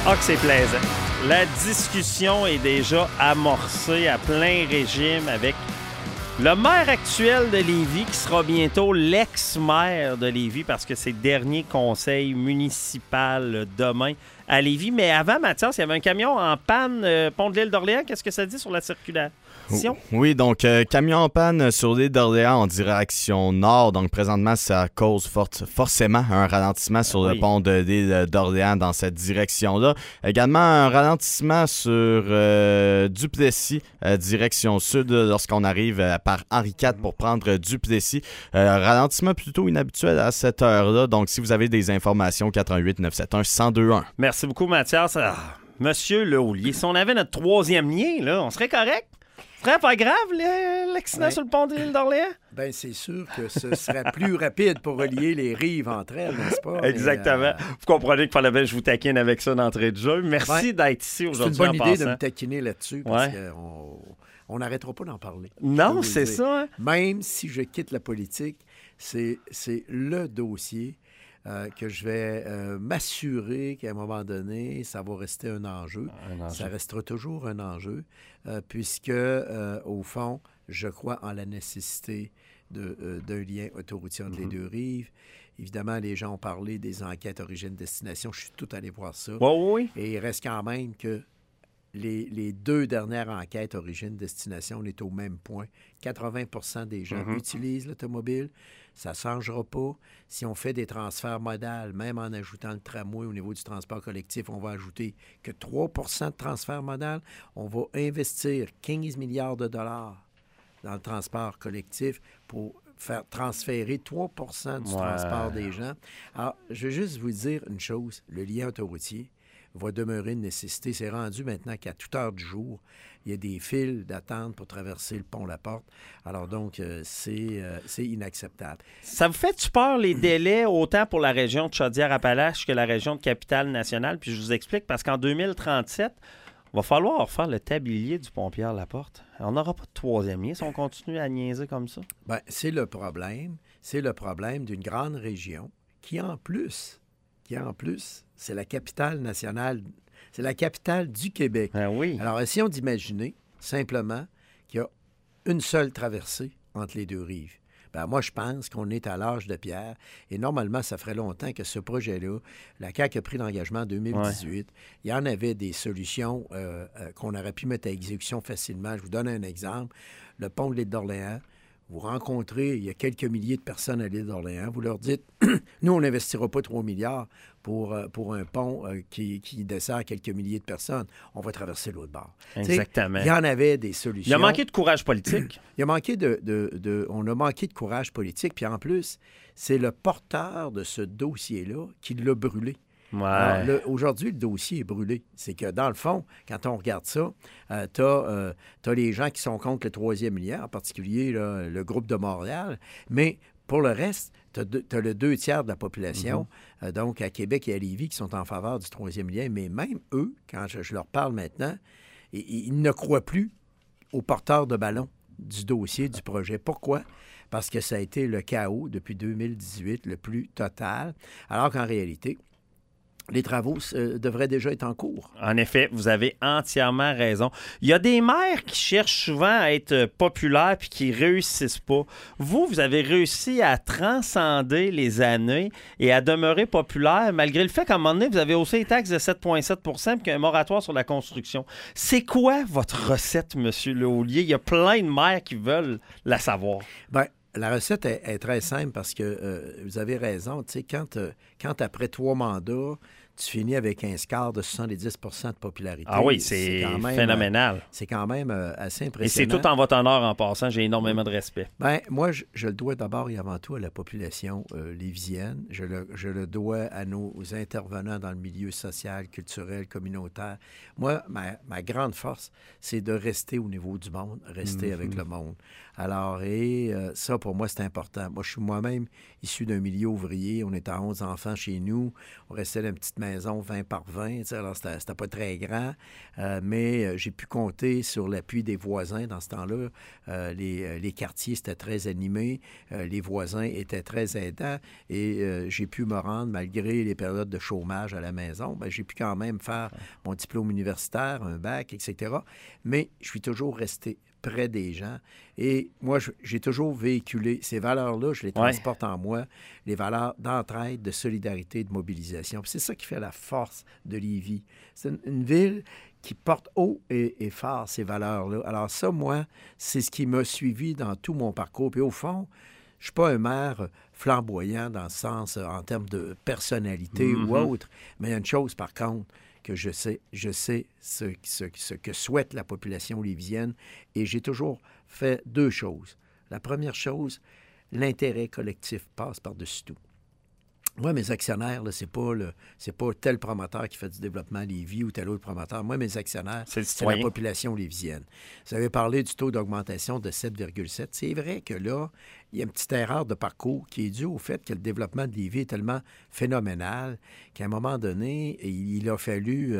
Ah, que c'est plaisant. La discussion est déjà amorcée à plein régime avec le maire actuel de Lévis qui sera bientôt l'ex-maire de Lévis parce que c'est le dernier conseil municipal demain à Lévis. Mais avant, Mathias, il y avait un camion en panne pont de l'île d'Orléans. Qu'est-ce que ça dit sur la circulation? Oui, donc camion en panne sur l'île d'Orléans en direction nord. Donc présentement, ça cause forcément un ralentissement sur le pont de l'île d'Orléans dans cette direction-là. Également un ralentissement sur Duplessis, direction sud, lorsqu'on arrive par Henri IV pour prendre Duplessis. Ralentissement plutôt inhabituel à cette heure-là. Donc si vous avez des informations, 88 971 1021. Merci beaucoup, Mathias. Monsieur Lehoulier, si on avait notre troisième lien, là, on serait correct? Ce serait pas grave, l'accident sur le pont de l'île d'Orléans? Bien, c'est sûr que ce serait plus rapide pour relier les rives entre elles, n'est-ce pas? Exactement. Vous comprenez qu'il fallait que je vous taquine avec ça d'entrée de jeu. Merci d'être ici aujourd'hui. C'est une bonne idée de me taquiner là-dessus parce qu'on n'arrêtera pas d'en parler. Non, c'est ça. Hein? Même si je quitte la politique, c'est le dossier que je vais m'assurer qu'à un moment donné, ça va rester un enjeu. Ça restera toujours un enjeu, puisque, au fond, je crois en la nécessité d'un lien autoroutier entre les deux rives. Évidemment, les gens ont parlé des enquêtes origine-destination. Je suis tout allé voir ça. Oui. Et il reste quand même que les deux dernières enquêtes origine-destination, on est au même point. 80 des gens utilisent l'automobile. Ça ne changera pas. Si on fait des transferts modaux, même en ajoutant le tramway au niveau du transport collectif, on va ajouter que 3 de transfert modal. On va investir 15 milliards de dollars dans le transport collectif pour faire transférer 3 du transport des gens. Alors, je vais juste vous dire une chose. Le lien autoroutier va demeurer une nécessité. C'est rendu maintenant qu'à toute heure du jour, il y a des files d'attente pour traverser le pont La Porte. Alors donc, c'est inacceptable. Ça vous fait-tu peur, les délais, autant pour la région de Chaudière-Appalaches que la région de Capitale-Nationale? Puis je vous explique, parce qu'en 2037, il va falloir faire le tablier du pont Pierre-Laporte. On n'aura pas de troisième lien si on continue à niaiser comme ça. Bien, c'est le problème. C'est le problème d'une grande région qui, en plus, c'est la capitale nationale, c'est la capitale du Québec. Ah oui. Alors, essayons d'imaginer simplement qu'il y a une seule traversée entre les deux rives. Ben, moi, je pense qu'on est à l'âge de pierre et normalement, ça ferait longtemps que ce projet-là, la CAQ a pris l'engagement en 2018. Il y en avait des solutions qu'on aurait pu mettre à exécution facilement. Je vous donne un exemple. Le pont de l'île d'Orléans. Vous rencontrez, il y a quelques milliers de personnes à l'île d'Orléans. Vous leur dites, nous, on n'investira pas 3 milliards pour un pont qui dessert quelques milliers de personnes. On va traverser l'autre bord. Exactement. Il y en avait des solutions. Il a manqué de courage politique. On a manqué de courage politique. Puis en plus, c'est le porteur de ce dossier-là qui l'a brûlé. Ouais. Alors, aujourd'hui, le dossier est brûlé. C'est que, dans le fond, quand on regarde ça, t'as les gens qui sont contre le troisième lien, en particulier là, le groupe de Montréal, mais pour le reste, t'as le 2 tiers de la population, donc à Québec et à Lévis, qui sont en faveur du troisième lien, mais même eux, quand je leur parle maintenant, ils ne croient plus aux porteurs de ballon du dossier, du projet. Pourquoi? Parce que ça a été le chaos depuis 2018, le plus total, alors qu'en réalité, les travaux devraient déjà être en cours. En effet, vous avez entièrement raison. Il y a des maires qui cherchent souvent à être populaires puis qui réussissent pas. Vous avez réussi à transcender les années et à demeurer populaire malgré le fait qu'à un moment donné, vous avez haussé les taxes de 7,7 % et qu'il y a un moratoire sur la construction. C'est quoi votre recette, M. Lehoulier? Il y a plein de maires qui veulent la savoir. Bien, la recette est très simple parce que vous avez raison. Tu sais, quand après 3 mandats, tu finis avec un score de 70 % de popularité. Ah oui, c'est quand même phénoménal. C'est quand même assez impressionnant. Et c'est tout en votre honneur en passant. J'ai énormément de respect. Bien, moi, je le dois d'abord et avant tout à la population lévisienne. Je le dois à nos intervenants dans le milieu social, culturel, communautaire. Moi, ma grande force, c'est de rester au niveau du monde, rester avec le monde. Alors, ça, pour moi, c'est important. Moi, je suis moi-même issu d'un milieu ouvrier. On était à 11 enfants chez nous. On restait dans une petite maison 20 par 20, alors c'était pas très grand, mais j'ai pu compter sur l'appui des voisins dans ce temps-là. Les quartiers, c'était très animé, les voisins étaient très aidants et j'ai pu me rendre, malgré les périodes de chômage à la maison, j'ai pu quand même faire mon diplôme universitaire, un bac, etc. Mais je suis toujours resté près des gens. Et moi, j'ai toujours véhiculé ces valeurs-là, je les transporte en moi, les valeurs d'entraide, de solidarité, de mobilisation. Puis c'est ça qui fait la force de Lévis. C'est une ville qui porte haut et fort ces valeurs-là. Alors ça, moi, c'est ce qui m'a suivi dans tout mon parcours. Puis au fond, je ne suis pas un maire flamboyant dans le sens, en termes de personnalité ou autre. Mais il y a une chose, par contre, que je sais ce que souhaite la population lévisienne et j'ai toujours fait deux choses. La première chose, l'intérêt collectif passe par-dessus tout. Moi, mes actionnaires, là, c'est pas tel promoteur qui fait du développement à Lévis ou tel autre promoteur. Moi, mes actionnaires, c'est la population lévisienne. Vous avez parlé du taux d'augmentation de 7,7. C'est vrai que là, il y a une petite erreur de parcours qui est due au fait que le développement de Lévis est tellement phénoménal qu'à un moment donné, il a fallu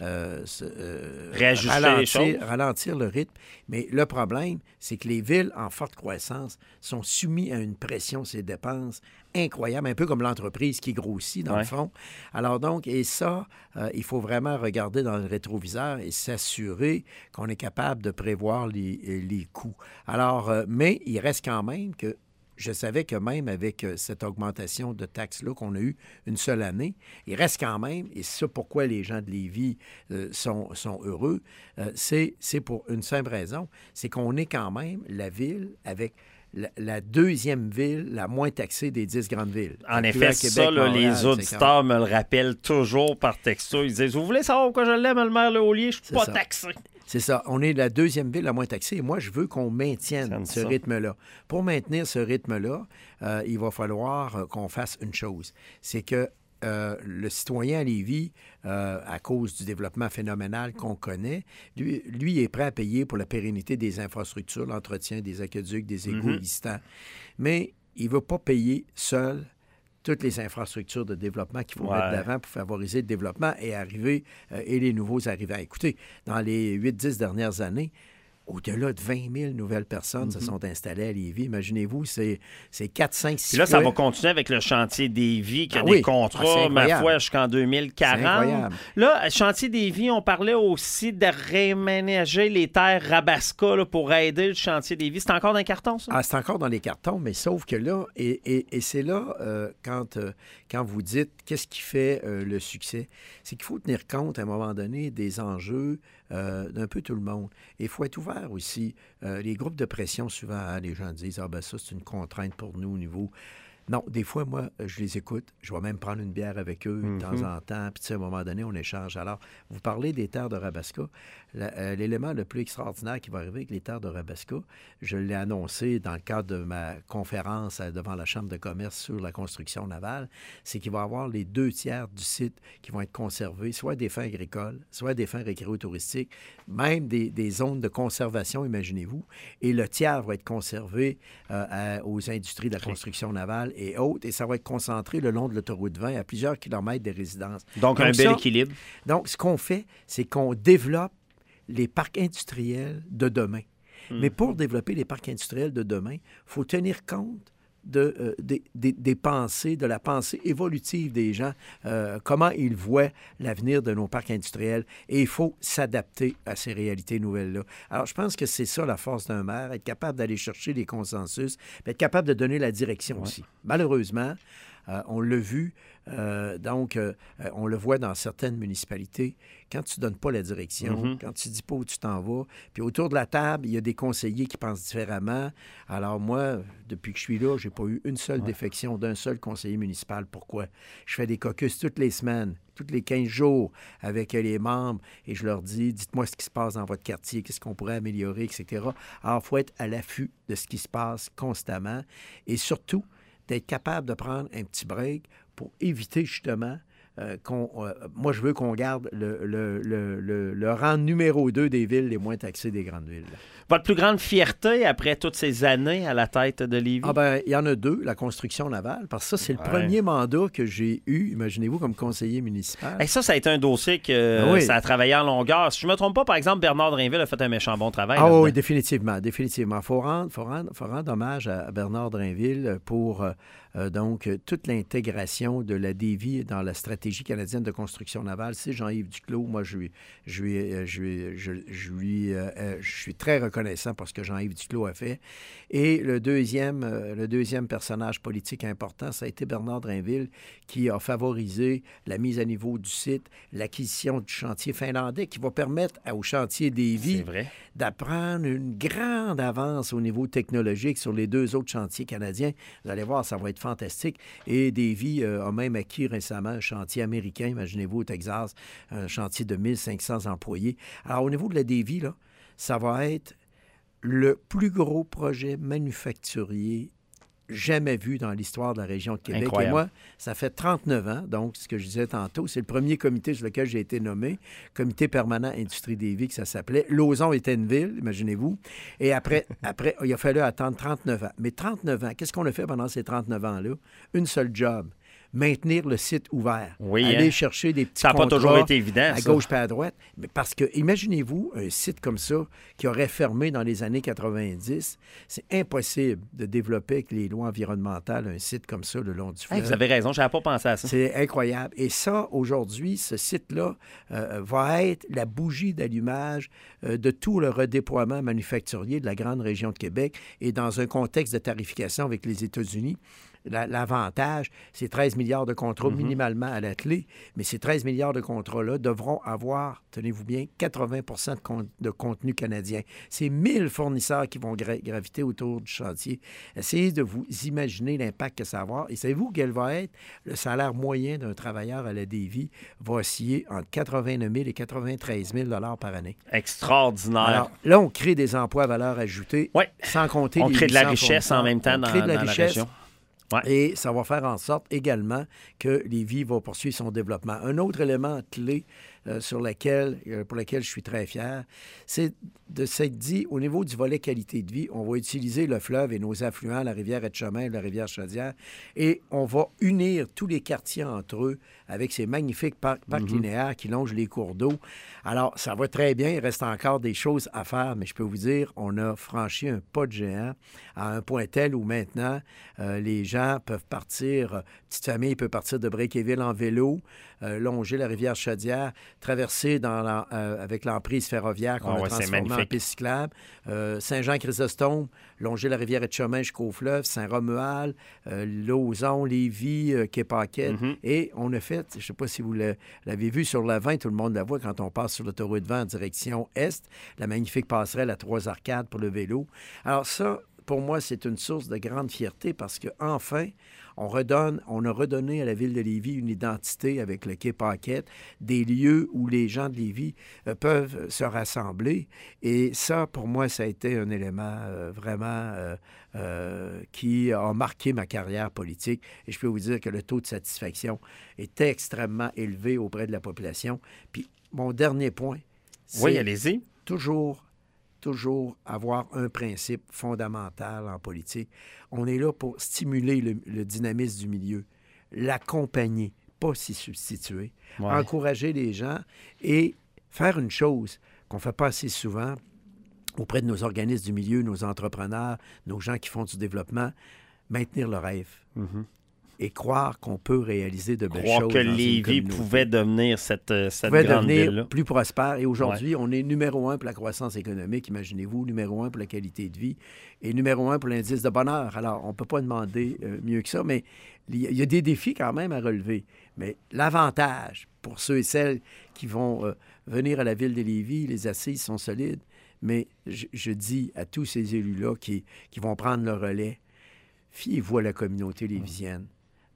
ralentir le rythme. Mais le problème, c'est que les villes en forte croissance sont soumises à une pression sur les dépenses incroyable, un peu comme l'entreprise qui grossit, dans le fond. Alors donc, et ça, il faut vraiment regarder dans le rétroviseur et s'assurer qu'on est capable de prévoir les coûts. Alors, mais il reste quand même que je savais que même avec cette augmentation de taxes-là qu'on a eue une seule année, il reste quand même, et c'est ça pourquoi les gens de Lévis sont heureux, c'est pour une simple raison, c'est qu'on est quand même la ville avec la deuxième ville la moins taxée des 10 grandes villes. En effet, Québec, ça, là, les auditeurs me le rappellent toujours par texto. Ils disent « Vous voulez savoir pourquoi je l'aime, le maire Laulier? Je ne suis pas taxé. » C'est ça. On est la deuxième ville la moins taxée. Et moi, je veux qu'on maintienne ce rythme-là. Pour maintenir ce rythme-là, il va falloir qu'on fasse une chose. C'est que le citoyen à Lévis, à cause du développement phénoménal qu'on connaît, lui est prêt à payer pour la pérennité des infrastructures, l'entretien des aqueducs, des égouts existants. Mais il ne veut pas payer seul toutes les infrastructures de développement qu'il faut mettre d'avant pour favoriser le développement et les nouveaux arrivants. Écoutez, dans les 8-10 dernières années, au-delà de 20 000 nouvelles personnes se sont installées à Lévis. Imaginez-vous, c'est 4, 5, 6 Puis là, ça va continuer avec le chantier Lévis qui a des contrats, ma foi, jusqu'en 2040. C'est incroyable. Là, chantier Lévis, on parlait aussi de réaménager les terres Rabasca là, pour aider le chantier Lévis. C'est encore dans les cartons, ça? Ah, c'est encore dans les cartons, mais sauf que là, et c'est là, quand vous dites qu'est-ce qui fait le succès, c'est qu'il faut tenir compte à un moment donné des enjeux d'un peu tout le monde. Et il faut être ouvert aussi. Les groupes de pression, souvent, les gens disent « Ah ben ça, c'est une contrainte pour nous au niveau... » Non, des fois, moi, je les écoute. Je vais même prendre une bière avec eux de temps en temps. Puis, tu sais, à un moment donné, on échange. Alors, vous parlez des terres de Rabasca. L'élément le plus extraordinaire qui va arriver avec les terres de Rabasca, je l'ai annoncé dans le cadre de ma conférence devant la Chambre de commerce sur la construction navale, c'est qu'il va y avoir les 2/3 du site qui vont être conservés, soit à des fins agricoles, soit à des fins récréo-touristiques, même des zones de conservation, imaginez-vous. Et le tiers va être conservé aux industries de la construction navale et autres, et ça va être concentré le long de l'autoroute 20 à plusieurs kilomètres des résidences. Donc un bel équilibre. Donc, ce qu'on fait, c'est qu'on développe les parcs industriels de demain. Mais pour développer les parcs industriels de demain, il faut tenir compte des pensées, de la pensée évolutive des gens, comment ils voient l'avenir de nos parcs industriels. Et il faut s'adapter à ces réalités nouvelles-là. Alors, je pense que c'est ça la force d'un maire, être capable d'aller chercher les consensus, puis être capable de donner la direction aussi. Malheureusement, on l'a vu, on le voit dans certaines municipalités, quand tu ne donnes pas la direction, quand tu ne dis pas où tu t'en vas, puis autour de la table, il y a des conseillers qui pensent différemment. Alors moi, depuis que je suis là, je n'ai pas eu une seule défection d'un seul conseiller municipal. Pourquoi? Je fais des caucus toutes les semaines, tous les 15 jours avec les membres et je leur dis, dites-moi ce qui se passe dans votre quartier, qu'est-ce qu'on pourrait améliorer, etc. Alors, il faut être à l'affût de ce qui se passe constamment et surtout, d'être capable de prendre un petit break pour éviter justement moi, je veux qu'on garde le rang numéro 2 des villes les moins taxées des grandes villes. Votre plus grande fierté après toutes ces années à la tête de Lévis? Il y en a deux, la construction navale, parce que ça, c'est le premier mandat que j'ai eu, imaginez-vous, comme conseiller municipal. Et ça a été un dossier que ça a travaillé en longueur. Si je ne me trompe pas, par exemple, Bernard Drinville a fait un méchant bon travail. Oui, définitivement. Il faut rendre hommage à Bernard Drinville pour toute l'intégration de la DEVI dans la stratégie canadienne de construction navale. C'est Jean-Yves Duclos. Moi, je suis très reconnaissant pour ce que Jean-Yves Duclos a fait. Et le deuxième personnage politique important, ça a été Bernard Drinville, qui a favorisé la mise à niveau du site, l'acquisition du chantier finlandais, qui va permettre au chantier DEVI d'apprendre une grande avance au niveau technologique sur les deux autres chantiers canadiens. Vous allez voir, ça va être fantastique. Et DEVI a même acquis récemment un chantier américain, imaginez-vous, au Texas, un chantier de 1500 employés. Alors, au niveau de la DEVI, là, ça va être le plus gros projet manufacturier jamais vu dans l'histoire de la région de Québec. Incroyable. Et moi, ça fait 39 ans, donc ce que je disais tantôt, c'est le premier comité sur lequel j'ai été nommé, Comité permanent Industrie Lévis, que ça s'appelait. Lauson était une ville, imaginez-vous. Et après, il a fallu attendre 39 ans. Mais 39 ans, qu'est-ce qu'on a fait pendant ces 39 ans-là? Une seule job. Maintenir le site ouvert. Aller chercher des petits contrats. Ça n'a pas toujours été évident, à gauche et à droite. Mais parce que, imaginez-vous, un site comme ça qui aurait fermé dans les années 90, c'est impossible de développer avec les lois environnementales un site comme ça le long du fleuve. Vous avez raison, je n'avais pas pensé à ça. C'est incroyable. Et ça, aujourd'hui, ce site-là va être la bougie d'allumage de tout le redéploiement manufacturier de la grande région de Québec et dans un contexte de tarification avec les États-Unis. L'avantage, c'est 13 milliards de contrats minimalement à la clé, mais ces 13 milliards de contrats-là devront avoir, tenez-vous bien, 80 de contenu canadien. C'est 1000 fournisseurs qui vont graviter autour du chantier. Essayez de vous imaginer l'impact que ça va avoir. Et savez-vous quel va être le salaire moyen d'un travailleur à la DEVI? Va osciller entre 89 000 et 93 000 par année. Extraordinaire. Alors, là, on crée des emplois à valeur ajoutée, sans compter on les crée de la richesse en même temps dans la région. Ouais. Et ça va faire en sorte également que Lévis va poursuivre son développement. Un autre élément clé pour lequel je suis très fier, c'est de s'être dit, au niveau du volet qualité de vie, on va utiliser le fleuve et nos affluents, la rivière Etchemin, la rivière Chaudière, et on va unir tous les quartiers entre eux avec ces magnifiques parcs linéaires qui longent les cours d'eau. Alors, ça va très bien, il reste encore des choses à faire, mais je peux vous dire, on a franchi un pas de géant à un point tel où maintenant, les gens peuvent partir, petite famille peut partir de Breakéville en vélo, longer la rivière Chaudière, traverser avec l'emprise ferroviaire qu'on a transformée en piste cyclable, Saint-Jean-Chrysostome, longer la rivière Etchemin jusqu'au fleuve, Saint-Romuald, Lauson, Lévis, Quai-Paquette. Et on a fait, je ne sais pas si vous l'avez vu sur la 20, tout le monde la voit quand on passe sur l'autoroute 20 en direction est, la magnifique passerelle à 3 arcades pour le vélo. Alors ça, pour moi, c'est une source de grande fierté parce qu'enfin, on a redonné à la ville de Lévis une identité avec le Quai Paquette, des lieux où les gens de Lévis peuvent se rassembler. Et ça, pour moi, ça a été un élément vraiment qui a marqué ma carrière politique. Et je peux vous dire que le taux de satisfaction est extrêmement élevé auprès de la population. Puis mon dernier point, c'est allez-y. toujours avoir un principe fondamental en politique. On est là pour stimuler le dynamisme du milieu, l'accompagner, pas s'y substituer, encourager les gens et faire une chose qu'on ne fait pas assez souvent auprès de nos organismes du milieu, nos entrepreneurs, nos gens qui font du développement, maintenir le rêve. Et croire qu'on peut réaliser de belles choses. Croire que Lévis pouvait devenir cette grande ville-là. Plus prospère. Et aujourd'hui, on est numéro 1 pour la croissance économique, imaginez-vous, numéro 1 pour la qualité de vie et numéro 1 pour l'indice de bonheur. Alors, on ne peut pas demander mieux que ça, mais il y a des défis quand même à relever. Mais l'avantage pour ceux et celles qui vont venir à la ville de Lévis, les assises sont solides, mais je dis à tous ces élus-là qui vont prendre le relais, fiez-vous à la communauté lévisienne.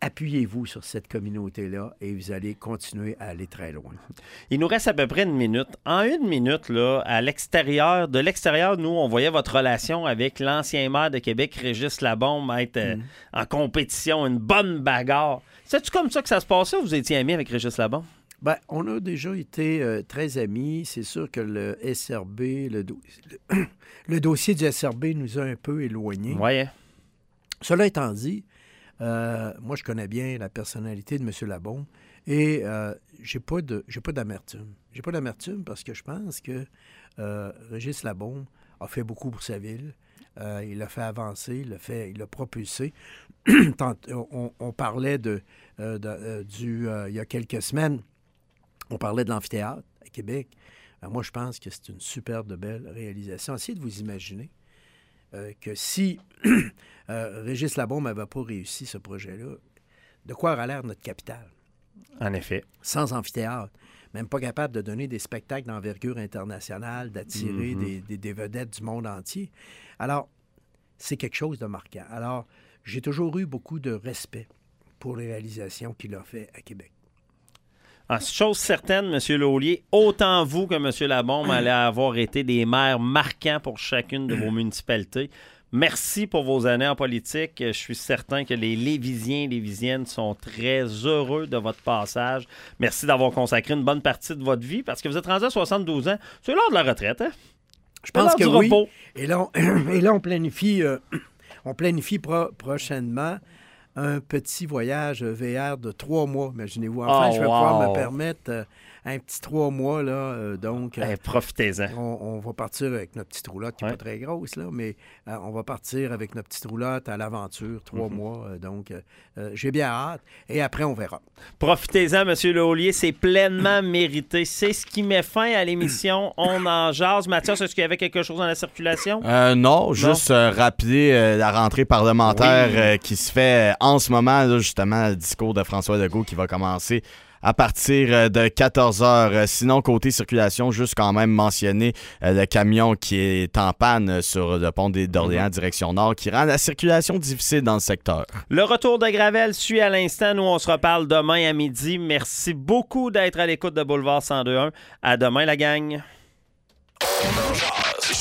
appuyez-vous sur cette communauté-là et vous allez continuer à aller très loin. Il nous reste à peu près une minute. En une minute, là, de l'extérieur, nous, on voyait votre relation avec l'ancien maire de Québec, Régis Labaume, être en compétition, une bonne bagarre. C'est-tu comme ça que ça se passait ou vous étiez amis avec Régis Labaume? Bien, on a déjà été très amis. C'est sûr que le SRB, le dossier du SRB nous a un peu éloignés. Oui. Cela étant dit, moi, je connais bien la personnalité de M. Labaume et j'ai pas d'amertume. J'ai pas d'amertume parce que je pense que Régis Labaume a fait beaucoup pour sa ville. Il l'a fait avancer, il l'a propulsé. On parlait il y a quelques semaines, on parlait de l'amphithéâtre à Québec. Moi, je pense que c'est une superbe belle réalisation. Essayez de vous imaginer que si Régis Labaume n'avait pas réussi ce projet-là, de quoi aura l'air notre capitale? En effet. Sans amphithéâtre. Même pas capable de donner des spectacles d'envergure internationale, d'attirer des vedettes du monde entier. Alors, c'est quelque chose de marquant. Alors, j'ai toujours eu beaucoup de respect pour les réalisations qu'il a fait à Québec. Chose certaine, M. Laulier, autant vous que M. Labaume allez avoir été des maires marquants pour chacune de vos municipalités. Merci pour vos années en politique. Je suis certain que les Lévisiens et Lévisiennes sont très heureux de votre passage. Merci d'avoir consacré une bonne partie de votre vie parce que vous êtes rendu à 72 ans. C'est l'heure de la retraite, hein? Je pense que oui. Repos. Et là, on planifie prochainement un petit voyage VR de 3 mois, imaginez-vous. Enfin, je vais pouvoir me permettre un petit 3 mois, là, donc... profitez-en. On va partir avec notre petite roulotte, qui n'est pas très grosse, là, mais on va partir avec notre petite roulotte à l'aventure, 3 mois, donc j'ai bien hâte, et après, on verra. Profitez-en, M. Laulier, c'est pleinement mérité. C'est ce qui met fin à l'émission On en jase. Mathias, est-ce qu'il y avait quelque chose dans la circulation? Non, juste rappeler la rentrée parlementaire qui se fait en ce moment, là, justement, le discours de François Legault qui va commencer à partir de 14h. Sinon, côté circulation, juste quand même mentionner le camion qui est en panne sur le pont d'Orléans, direction nord, qui rend la circulation difficile dans le secteur. Le retour de Gravel suit à l'instant. Nous, on se reparle demain à midi. Merci beaucoup d'être à l'écoute de Boulevard 102.1. À demain, la gang.